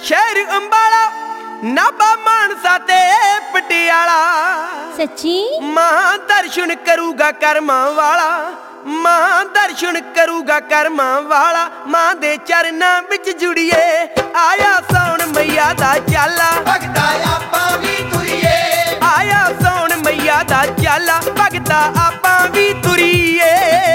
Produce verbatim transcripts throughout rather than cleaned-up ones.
शहर अंबाला नाभा मानसा ते पटियाला। सच्ची मां दर्शन करूगा कर्मा वाला, मां दर्शन करूगा कर्मा वाला। मां दे चरनां विच जुड़िए आया सौण मैया दा चाला, भगता आपां वी तुरीए। आया सौण मैया दा चाला, भगता आपां वी तुरीए।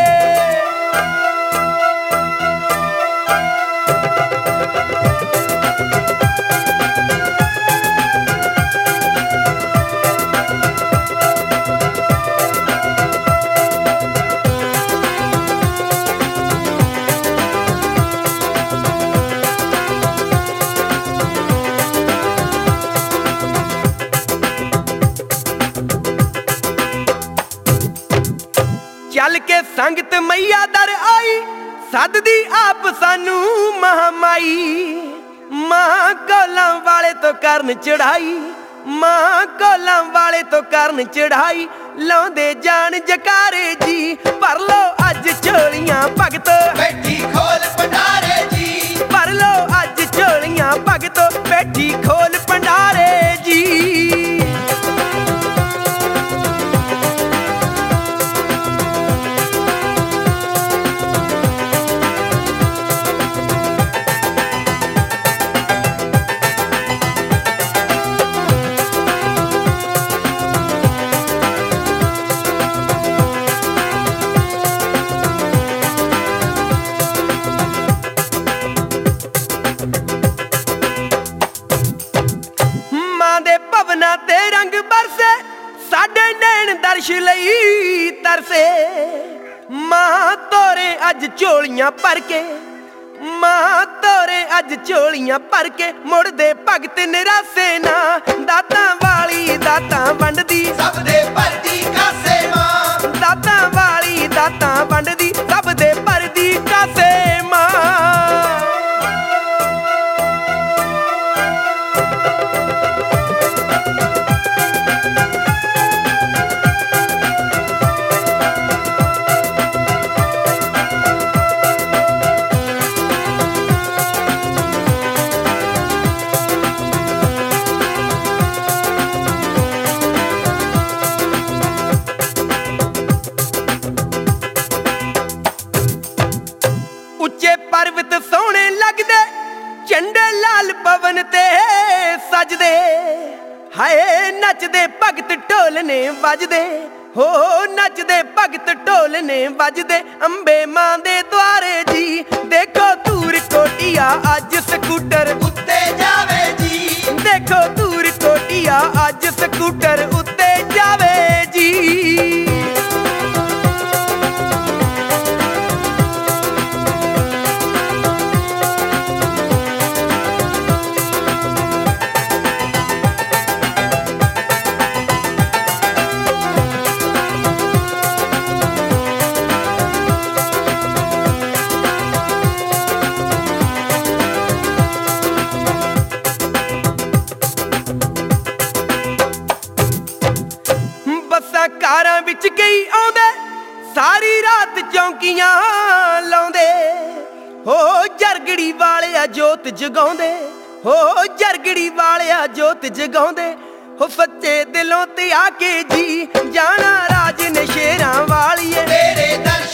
चल के संगत मैया दर आई, सददी आप सानू महामाई। मां कोलां वाले तो करन चढ़ाई, मां कोलां वाले तो करन चढ़ाई। लाउंदे जान जकारे जी, भर लो अज झोलियां भगतो, बैठी खोल भंडारे जी। भर लो अज झोलियां भगतो, बैठी खोल भंडारे जी। भवना ते रंग बरसे, साडे नैन दर्श लई तरसे। मां तोरे अज झोलियां भर के, मां तोरे अज झोलियां भर के। मुड़दे भगत निरासे ना, दातां वाली दातां वंडदी, सब दे भरदी कासे मां। दातां वाली दातां वंडदी, सब दे भरदी कासे मां। उच्चे पर्वत सोहने लगदे, झंडे लाल पवन ते सजदे। हाय नचदे भगत ढोलने वजदे, हो नचदे भगत ढोलने वजदे। अंबे मां दे द्वारे जी, देखो दूर कोटिया अज स्कूटर उत्ते जावे जी। देखो दूर कोटिया अज स्कूटर उत्ते जावे जी। कारां विच गई आउंदे, सारी रात चौंकियां लाउंदे। हो जरगड़ी वालिया जोत जगाउंदे, हो जरगड़ी वालिया जोत जगाउंदे। हो सच्चे दिलों ते आके जी, जाना राज ने शेरां वालिए। तेरे दर